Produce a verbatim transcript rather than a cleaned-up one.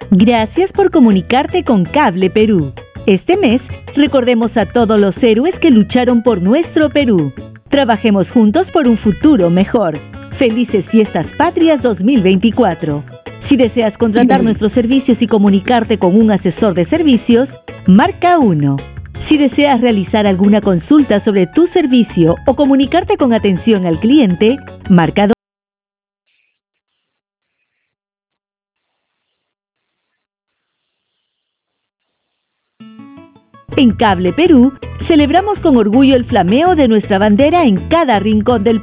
Gracias por comunicarte con Cable Perú. Este mes, recordemos a todos los héroes que lucharon por nuestro Perú. Trabajemos juntos por un futuro mejor. Felices Fiestas Patrias dos mil veinticuatro. Si deseas contratar nuestros servicios y comunicarte con un asesor de servicios, marca uno. Si deseas realizar alguna consulta sobre tu servicio o comunicarte con atención al cliente, marca dos. En Cable Perú, celebramos con orgullo el flameo de nuestra bandera en cada rincón del